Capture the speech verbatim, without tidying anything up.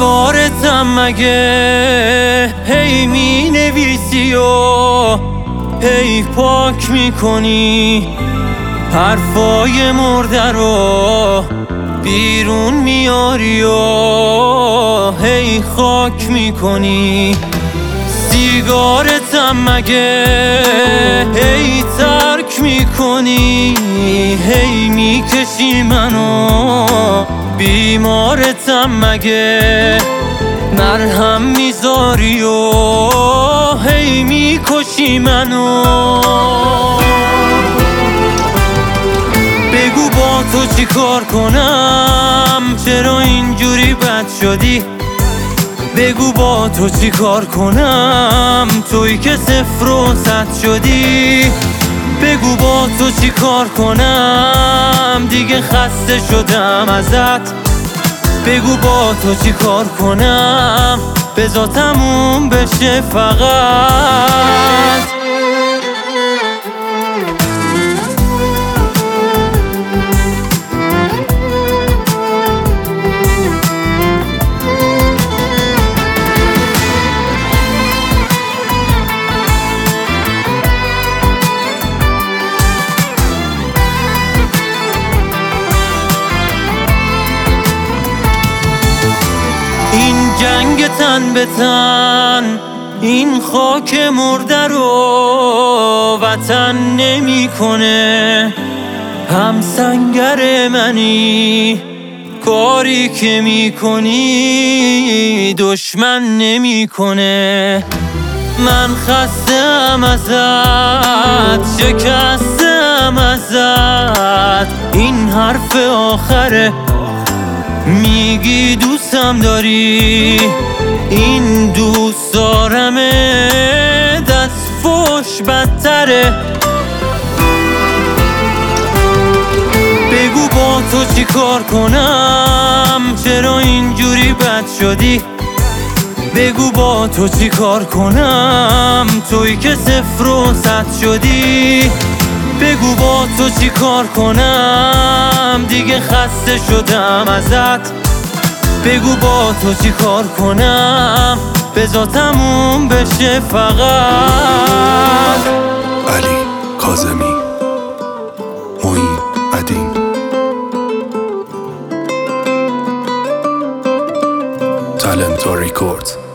دیوارتم مگه هی می نویسی و هی پاک میکنی، حرفای مرده رو بیرون میاری و هی خاک میکنی. سیگارتم مگه هی ترک میکنی، هی میکشی منو. بیمارتم مگه مرهم میذاری و هی میکشی منو. بگو با تو چی کار کنم، چرا اینجوری بد شدی؟ بگو با تو چی کار کنم، تویی که صفر و صد شدی. بگو با تو چی کار کنم، دیگه خسته شدم ازت. بگو با تو چی کار کنم، بذار تموم بشه فقط. این جنگ تن به تن، این خاک مرده رو وطن نمی کنه. هم سنگر منی، کاری که می کنی دشمن نمی کنه. من خستم ازت، شکستم ازت، این حرف آخره. میگی دوستم داری، این دوست دارمه دست فوش بدتره. بگو با تو چی کار کنم، چرا اینجوری بد شدی؟ بگو با تو چی کار کنم، تویی که صفر و صد شدی. بگو با تو چی کار کنم، دیگه خسته شدم ازت. بگو با تو چی کار کنم، بذار تموم بشه فقط. علی کاظمی، معین عدیم، تالنتو ریکوردز.